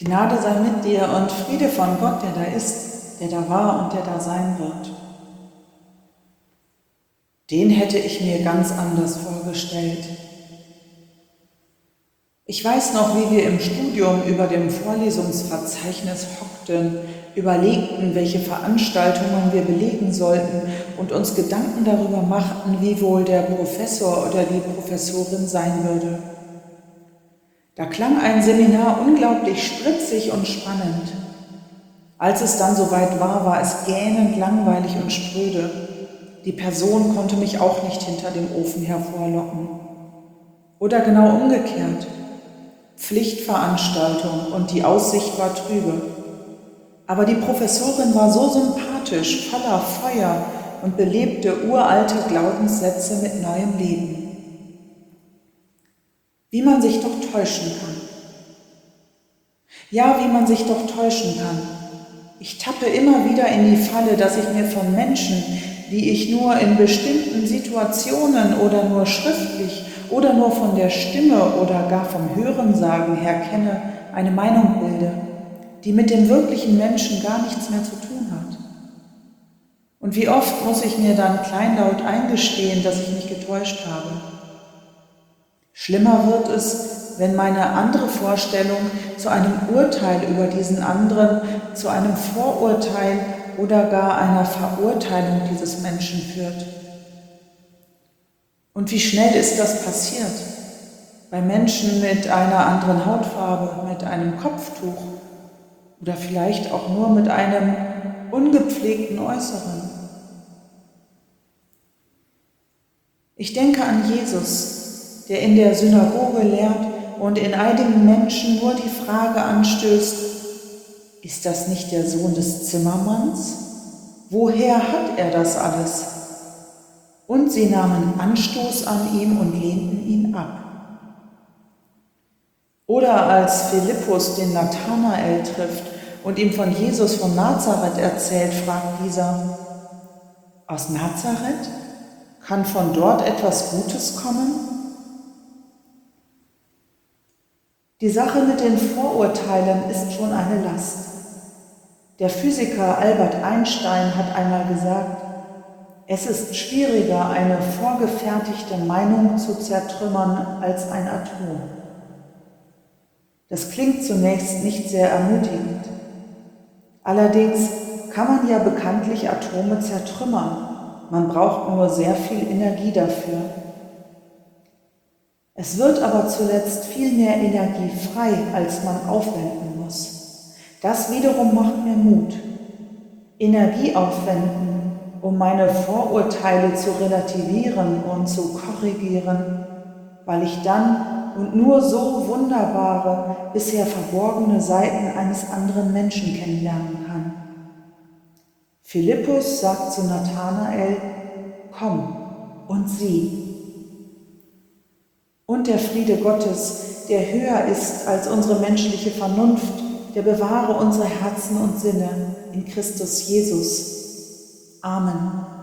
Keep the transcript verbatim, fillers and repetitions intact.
Gnade sei mit dir und Friede von Gott, der da ist, der da war und der da sein wird. Den hätte ich mir ganz anders vorgestellt. Ich weiß noch, wie wir im Studium über dem Vorlesungsverzeichnis hockten, überlegten, welche Veranstaltungen wir belegen sollten und uns Gedanken darüber machten, wie wohl der Professor oder die Professorin sein würde. Da klang ein Seminar unglaublich spritzig und spannend. Als es dann soweit war, war es gähnend langweilig und spröde. Die Person konnte mich auch nicht hinter dem Ofen hervorlocken. Oder genau umgekehrt. Pflichtveranstaltung und die Aussicht war trübe. Aber die Professorin war so sympathisch, voller Feuer und belebte uralte Glaubenssätze mit neuem Leben. Wie man sich doch täuschen kann. Ja, wie man sich doch täuschen kann. Ich tappe immer wieder in die Falle, dass ich mir von Menschen, die ich nur in bestimmten Situationen oder nur schriftlich oder nur von der Stimme oder gar vom Hörensagen her kenne, eine Meinung bilde, die mit dem wirklichen Menschen gar nichts mehr zu tun hat. Und wie oft muss ich mir dann kleinlaut eingestehen, dass ich mich getäuscht habe. Schlimmer wird es, wenn meine andere Vorstellung zu einem Urteil über diesen anderen, zu einem Vorurteil oder gar einer Verurteilung dieses Menschen führt. Und wie schnell ist das passiert? Bei Menschen mit einer anderen Hautfarbe, mit einem Kopftuch oder vielleicht auch nur mit einem ungepflegten Äußeren. Ich denke an Jesus, der in der Synagoge lehrt und in einigen Menschen nur die Frage anstößt: Ist das nicht der Sohn des Zimmermanns? Woher hat er das alles? Und sie nahmen Anstoß an ihm und lehnten ihn ab. Oder als Philippus den Nathanael trifft und ihm von Jesus von Nazareth erzählt, fragt dieser: Aus Nazareth? Kann von dort etwas Gutes kommen? Die Sache mit den Vorurteilen ist schon eine Last. Der Physiker Albert Einstein hat einmal gesagt, es ist schwieriger, eine vorgefertigte Meinung zu zertrümmern als ein Atom. Das klingt zunächst nicht sehr ermutigend. Allerdings kann man ja bekanntlich Atome zertrümmern. Man braucht nur sehr viel Energie dafür. Es wird aber zuletzt viel mehr Energie frei, als man aufwenden muss. Das wiederum macht mir Mut. Energie aufwenden, um meine Vorurteile zu relativieren und zu korrigieren, weil ich dann und nur so wunderbare, bisher verborgene Seiten eines anderen Menschen kennenlernen kann. Philippus sagt zu Nathanael: Komm und sieh. Und der Friede Gottes, der höher ist als unsere menschliche Vernunft, der bewahre unsere Herzen und Sinne in Christus Jesus. Amen.